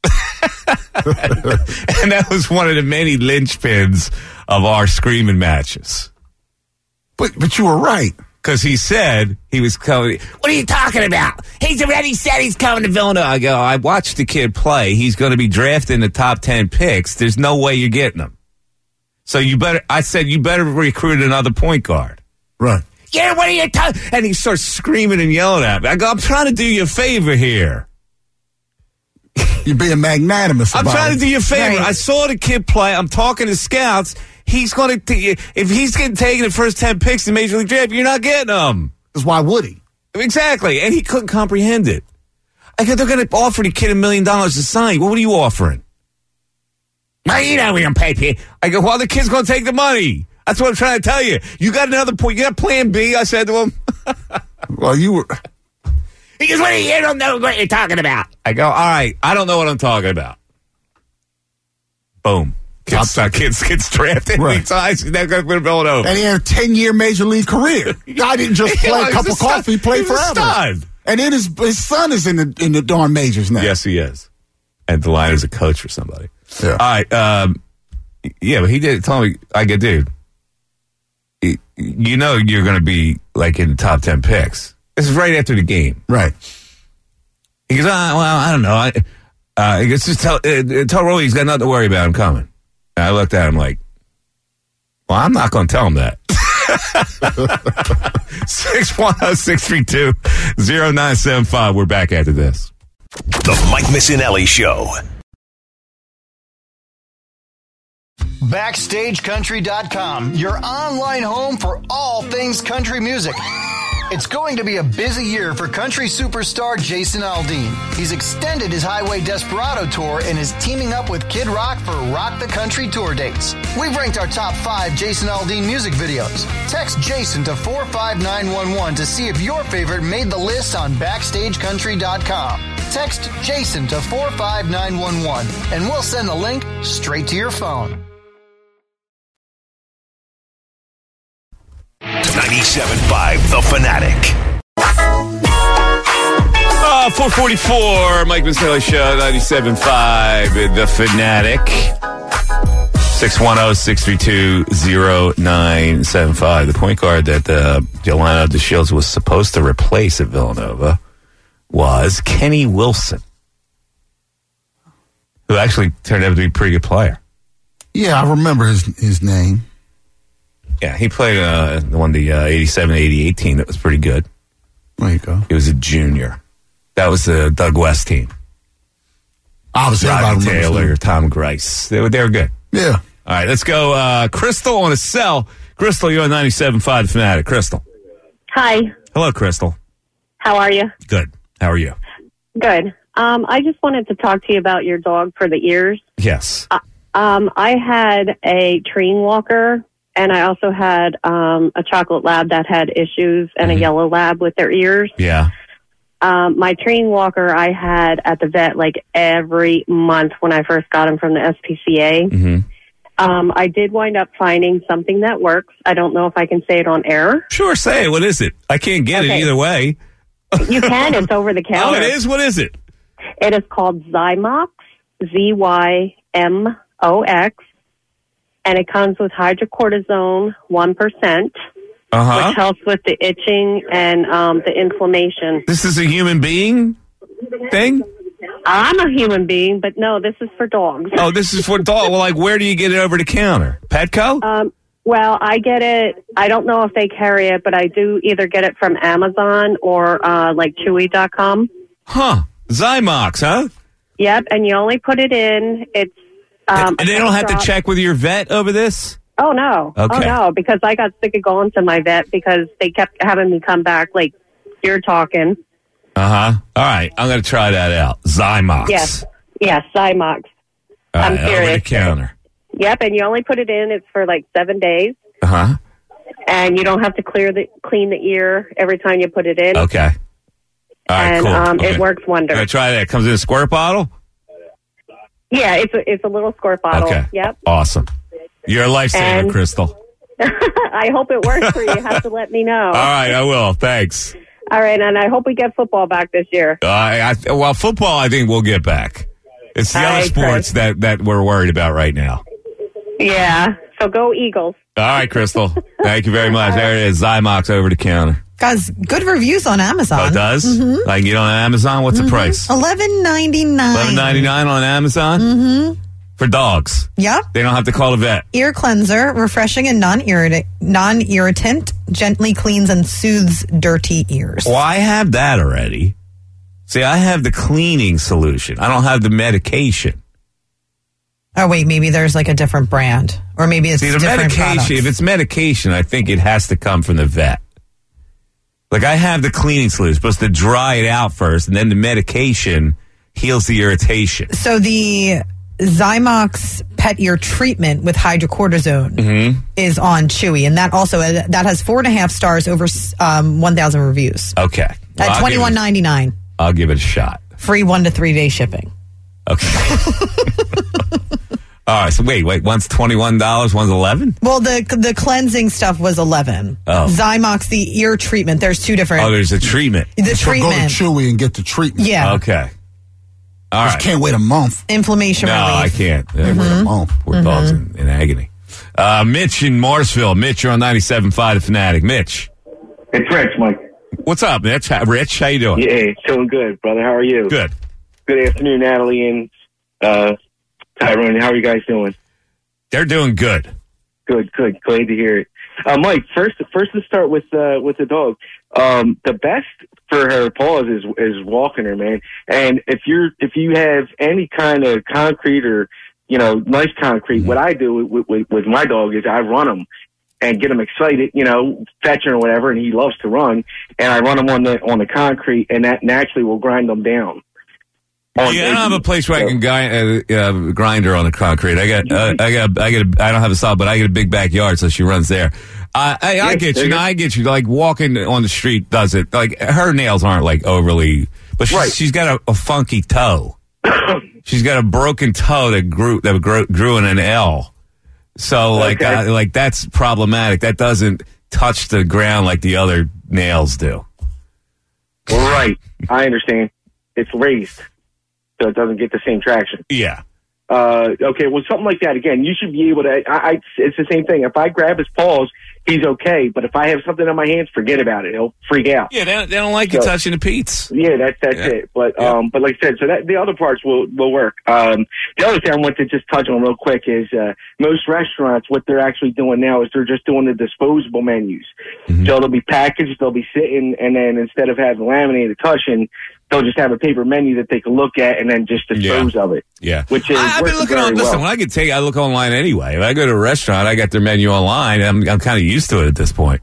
And that was one of the many linchpins of our screaming matches.
But but you were right.
Because he said he was coming. What are you talking about? He's already said he's coming to Villanova. I go, I watched the kid play. He's going to be drafted in the top ten picks. There's no way you're getting him. So you better, I said, you better recruit another point guard.
Right.
Yeah, what are you talking? And he starts screaming and yelling at me. I go, I'm trying to do you a favor here.
You're being magnanimous
I'm
about
trying
it.
to do you a favor.
Right.
I saw the kid play. I'm talking to scouts. He's going to, if he's getting taken the first ten picks in Major League Draft, you're not getting him.
Because why would he?
Exactly. And he couldn't comprehend it. I go, they're going to offer the kid a million dollars to sign. Well, what are you offering? Well, you know we don't pay people. I go, well, the kid's going to take the money. That's what I'm trying to tell you. You got another point. You got plan B, I said to him.
Well, you were.
He goes, what do you, you don't know what you're talking about. I go, all right, I don't know what I'm talking about. Boom. Kids, uh, kids, kids drafted. Right. So I never going to Villanova.
And he had a ten-year major league career. Guy didn't just play a cup of coffee, he played forever. And then his, his son is in the in the darn majors now.
Yes, he is. And the line is a coach for somebody.
Yeah.
All right. Um, yeah, but he did tell me, I get, dude, you know you're going to be like in the top ten picks. This is right after the game.
Right.
He goes, ah, well, I don't know. I, uh, he goes, just tell, uh, tell Rolly he's got nothing to worry about. I'm coming. And I looked at him like, well, I'm not going to tell him that. six one zero, six three two, zero nine seven five. We're back after this.
The Mike Missinelli Show.
Backstage Country dot com, your online home for all things country music. It's going to be a busy year for country superstar Jason Aldean. He's extended his Highway Desperado tour and is teaming up with Kid Rock for Rock the Country tour dates. We've ranked our top five Jason Aldean music videos. Text Jason to four five nine one one to see if your favorite made the list on Backstage Country dot com. Text Jason to four five nine one one and we'll send the link straight to your phone.
ninety-seven point five The Fanatic.
Uh, four forty-four, Mike Missinelli Show, ninety-seven point five The Fanatic. six one zero, six three two, zero nine seven five. The point guard that uh, Jelena DeShields was supposed to replace at Villanova was Kenny Wilson, who actually turned out to be a pretty good player.
Yeah, I remember his his name.
Yeah, he played uh, on the uh, eighty-seven eighty-eight team that was pretty good.
There you go.
He was a junior. That was the Doug West team.
Obviously,
Rodney Taylor, Tom Grice. They were, they were good.
Yeah.
All right, let's go. Uh, Crystal on a cell. Crystal, you're on ninety-seven point five The Fanatic. Crystal.
Hi.
Hello, Crystal.
How are you?
Good. How are you?
Good. Um, I just wanted to talk to you about your dog for the ears.
Yes.
Uh, um, I had a Treen Walker, and I also had um, a chocolate lab that had issues, and mm-hmm. a yellow lab with their ears.
Yeah.
Um, my Treen Walker I had at the vet like every month when I first got him from the S P C A.
Mm-hmm.
Um, I did wind up finding something that works. I don't know if I can say it on air.
Sure, say it. What is it? I can't get
okay.
it either way.
You can. It's over the counter.
Oh, it is? What is it?
It is called Zymox, Z Y M O X, and it comes with hydrocortisone, one percent,
uh-huh.
which helps with the itching and um, the inflammation.
This is a human being thing?
I'm a human being, but no, this is for dogs.
Oh, this is for dogs. Well, like, where do you get it over the counter? Petco?
Um, well, I get it. I don't know if they carry it, but I do either get it from Amazon or uh, like Chewy dot com.
Huh. Zymox, huh?
Yep, and you only put it in. It's um,
And they don't have drop. to check with your vet over this?
Oh, no.
Okay.
Oh, no, because I got sick of going to my vet because they kept having me come back like you're talking.
Uh-huh. All right. I'm going to try that out. Zymox.
Yes. Yes, Zymox.
All
I'm
right,
serious.
Over the counter.
Yep, and you only put it in. It's for like seven days.
Uh-huh.
And you don't have to clear the clean the ear every time you put it in.
Okay. All right,
and
cool.
um,
okay.
it works wonders.
I'm going to try that. It comes in a squirt bottle?
Yeah, it's a, it's a little squirt bottle.
Okay.
Yep.
Awesome. You're a lifesaver,
and
Crystal.
I hope it works for you. You have to let me know.
All right, I will. Thanks.
All right, and I hope we get football back this year.
Uh, I, well, football, I think we'll get back. It's the
All
other
right,
sports that, that we're worried about right now.
Yeah, so go Eagles.
All right, Crystal. Thank you very much. There it is, Zymox over the counter.
Guys, good reviews on Amazon.
Oh, it does?
Mm-hmm.
I can get on Amazon? What's
mm-hmm.
the price?
eleven ninety-nine.
eleven ninety-nine on Amazon?
Mm-hmm.
For dogs?
Yep.
They don't have to call a vet.
Ear cleanser, refreshing and non-irritant, non-irritant, gently cleans and soothes dirty ears.
Well, I have that already. See, I have the cleaning solution. I don't have the medication.
Oh, wait, maybe there's like a different brand. Or maybe it's
See, the
different
medication,
products.
if it's medication, I think it has to come from the vet. Like, I have the cleaning solution. It's supposed to dry it out first, and then the medication heals the irritation.
So the Zymox pet ear treatment with hydrocortisone
mm-hmm.
is on Chewy, and that also that has four and a half stars over um, one thousand reviews.
Okay. Well,
At twenty-one ninety-nine.
I'll give it a shot.
Free one to three day shipping.
Okay. All right. So wait, wait. One's twenty-one dollars. One's eleven.
Well, the the cleansing stuff was eleven.
Oh.
Zymox, the ear treatment. There's two different.
Oh, there's a treatment.
The
So
treatment.
go to Chewy and get the treatment.
Yeah.
Okay. All
Just
right.
can't wait a month.
Inflammation
No,
relief.
I can't. Uh,
Wait a
we're-
month.
Poor
Mm-hmm.
dog's in, in agony. Uh, Mitch in Morrisville. Mitch, you're on ninety-seven point five The Fanatic. Mitch.
It's Rich, Mike.
What's up, Mitch? How, Rich, how you doing?
Yeah, doing good, brother. How are you?
Good.
Good afternoon, Natalie and uh, Tyrone. How are you guys doing?
They're doing good.
Good, good. Glad to hear it. Uh, Mike, first, first to start with uh, with the dog. Um, the best for her paws is is walking her, man. And if you're if you have any kind of concrete or you know nice concrete, mm-hmm. what I do with, with with my dog is I run him and get him excited, you know, fetching or whatever, and he loves to run. And I run him on the on the concrete, and that naturally will grind them down.
On yeah, I don't have a place where so. I can guy, uh, uh, grind her on the concrete. I got, uh, I got, I got. A, I don't have a saw, but I get a big backyard, so she runs there. Uh, I, yes, I get you. No, I get you. Like walking on the street does it. Like her nails aren't like overly, but she's, right. she's got a, a funky toe. She's got a broken toe that grew that grew, grew in an L. So like, okay. uh, like that's problematic. That doesn't touch the ground like the other nails do.
Right. I understand. It's raised, so it doesn't get the same traction.
Yeah.
Uh, okay, well, something like that. Again, you should be able to. I, I, it's the same thing. If I grab his paws, he's okay. But if I have something on my hands, forget about it. He'll freak out.
Yeah, they don't, they don't like so, you touching the Pete's.
Yeah, that's that's yeah. it. But yeah. um, but like I said, so that the other parts will will work. Um, the other thing I want to just touch on real quick is uh, most restaurants, what they're actually doing now is they're just doing the disposable menus. Mm-hmm. So they'll be packaged, they'll be sitting, and then instead of having laminated cushion, they'll just have a paper menu that they can look at and then just dispose
yeah.
of it.
Yeah.
Which is
I, I've been looking on, listen,
well.
when I get take, I look online anyway. When I go to a restaurant, I got their menu online. I'm, I'm kind of used to it at this point.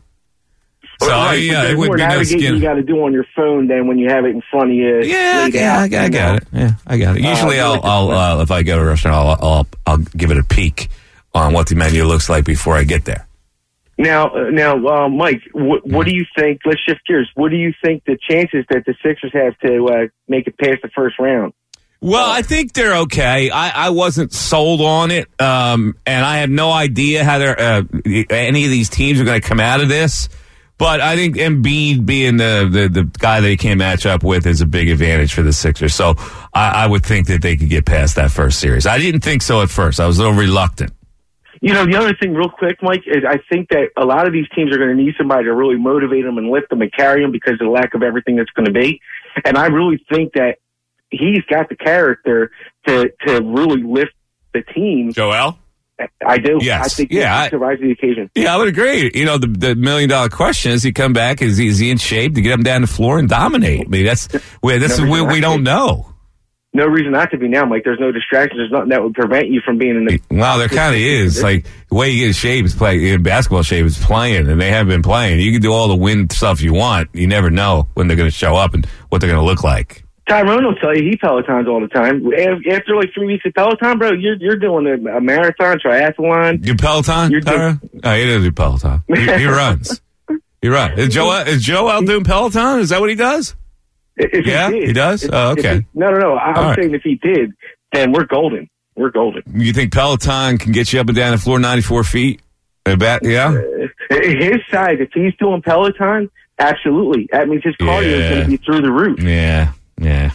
So,
right,
yeah, it would
more
be no skin.
You got to do on your phone than when you have it in front of you.
Yeah, yeah, I, I got it. Yeah, I got it. Usually, uh, I'll, I'll uh, if I go to a restaurant, I'll, I'll, I'll give it a peek on what the menu looks like before I get there.
Now, uh, now, uh, Mike, wh- what do you think? Let's shift gears. What do you think the chances that the Sixers have to uh, make it past the first round?
Well, I think they're okay. I, I wasn't sold on it, um, and I have no idea how they're, uh, any of these teams are going to come out of this. But I think Embiid being the, the, the guy that he can match up with is a big advantage for the Sixers. So I, I would think that they could get past that first series. I didn't think so at first. I was a little reluctant.
You know, the other thing real quick, Mike, is I think that a lot of these teams are going to need somebody to really motivate them and lift them and carry them because of the lack of everything that's going to be. And I really think that he's got the character to to really lift the team.
Joel?
I do.
Yes.
I think
yeah,
he's to rise to the occasion.
Yeah, I would agree. You know, the, the million dollar question is he come back, is he, is he in shape to get him down the floor and dominate? I mean, that's, well, that's no we, we don't know.
No reason not to be now, Mike. There's no distractions. There's nothing that would prevent you from being in the.
Well, there kind of is. Like the way you get in shape is play in basketball shape is playing, and they haven't been playing. You can do all the win stuff you want. You never know when they're going to show up and what they're going to look like.
Tyrone will tell you he Pelotons all the time. After like three weeks of Peloton, bro, you're you're doing a, a marathon, triathlon.
You Peloton? You're doing, oh, he doesn't do Peloton. He, he runs. He runs. Is Joel, is Joel doing Peloton? Is that what he does?
If
yeah,
he,
he does?
If,
oh, okay.
He, no, no, no. I'm
all
saying
right.
if he did, then we're golden. We're golden.
You think Peloton can get you up and down the floor ninety-four feet? About, yeah?
Uh, his size, if he's doing Peloton, absolutely. That means his cardio yeah. is going to be through the roof.
Yeah, yeah.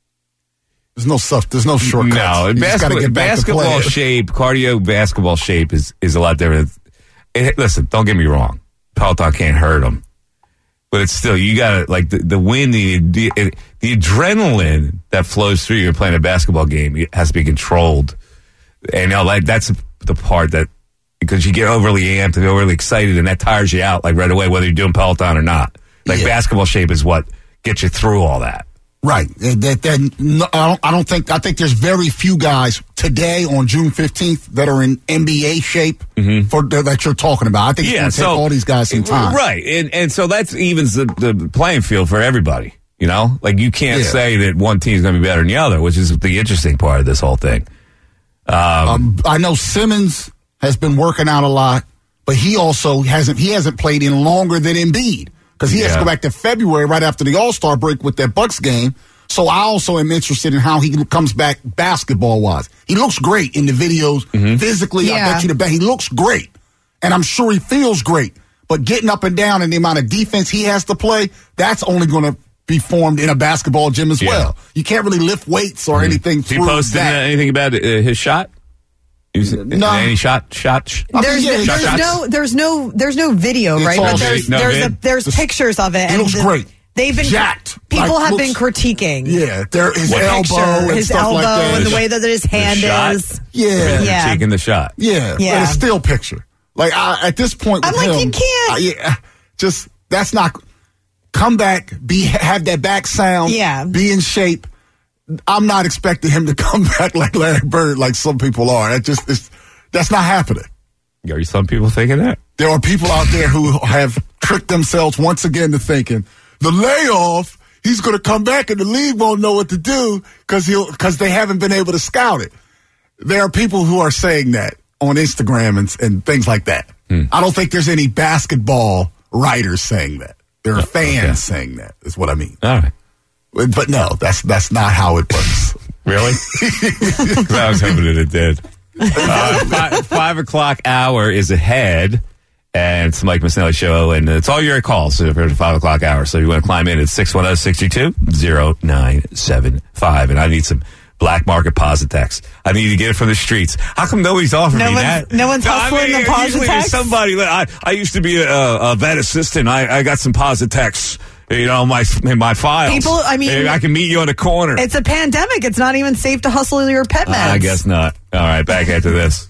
There's no stuff. There's no shortcuts.
No,
you
basketball,
get back
basketball
to
shape, cardio, basketball shape is, is a lot different. It, listen, don't get me wrong. Peloton can't hurt them. But it's still, you got to, like, the, the wind, the, the, the adrenaline that flows through you playing a basketball game it has to be controlled. And, you know, like, that's the part that, because you get overly amped and overly excited, and that tires you out, like, right away, whether you're doing Peloton or not. Like, yeah. basketball shape is what gets you through all that.
Right. That, that, no, I, don't, I don't think, I think there's very few guys today on June fifteenth that are in N B A shape mm-hmm. for that you're talking about. I think
yeah,
it's going to
so,
take all these guys some time.
Right. And, and so that's evens the, the playing field for everybody. You know, like you can't yeah. say that one team's going to be better than the other, which is the interesting part of this whole thing. Um,
um, I know Simmons has been working out a lot, but he also hasn't, he hasn't played in longer than Embiid. because he has
Yeah.
to go back to February right after the All-Star break with that Bucks game. So I also am interested in how he comes back basketball-wise. He looks great in the videos.
Mm-hmm.
Physically, I
Yeah.
bet you the bet he looks great. And I'm sure he feels great. But getting up and down and the amount of defense he has to play, that's only going to be formed in a basketball gym as
Yeah.
well. You can't really lift weights or anything
He
through
posted
that.
anything about uh, his shot? Is it-
No.
Any shot? Shot? sh-
I mean,
There's,
yeah,
there's
shot shots.
no there's no there's no video,
It's
right?
all
But
vid-
there's
no
there's a,
vid.
there's
This-
pictures of it.
He
and
looks
the-
great.
They've been
Jacked.
People
Like,
have
looks-
been critiquing.
Yeah, there his
What
elbow
picture,
and
his
stuff
elbow
like that.
and the way that his hand
shot?
is.
Yeah.
Yeah.
Taking the shot.
Yeah,
Yeah.
but a still picture. Like I, at this point, with
I'm like,
him,
you can't.
I- yeah, just that's not. Come back, be have that back sound.
Yeah.
be in shape. I'm not expecting him to come back like Larry Bird, like some people are. That just is, that's not happening.
Are some people thinking that?
There are people out there who have tricked themselves once again to thinking the layoff. He's going to come back and the league won't know what to do because he'll because they haven't been able to scout it. There are people who are saying that on Instagram and, and things like that.
Hmm.
I don't think there's any basketball writers saying that. There are fans
okay.
saying that. Is what I mean.
All right.
But no, that's that's not how it works.
Really? 'Cause I was hoping that it did. Uh, five, five o'clock hour is ahead, and it's the Mike Missinelli Show, and it's all your calls for the five o'clock hour. So if you want to climb in, it's six one zero, six two, zero nine seven five, and I need some black market Positex. I need to get it from the streets. How come nobody's offering
No
me
one's-
that?
no one's hustling the
usually there's
Positex?
somebody. I, I used to be a, a vet assistant. I, I got some Positex. You know, my in my files.
People, I mean-
Maybe I can meet you on the corner.
It's a pandemic. It's not even safe to hustle your pet meds.
I guess not. All right, back after this.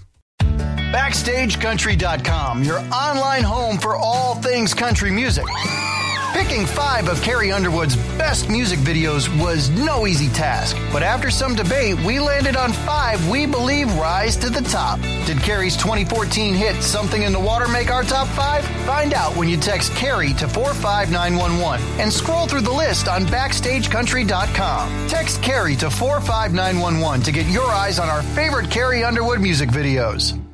Backstage Country dot com, your online home for all things country music. Picking five of Carrie Underwood's best music videos was no easy task, but after some debate, we landed on five we believe rise to the top. Did Carrie's twenty fourteen hit Something in the Water make our top five? Find out when you text Carrie to four five nine one one and scroll through the list on Backstage Country dot com. Text Carrie to four five nine one one to get your eyes on our favorite Carrie Underwood music videos.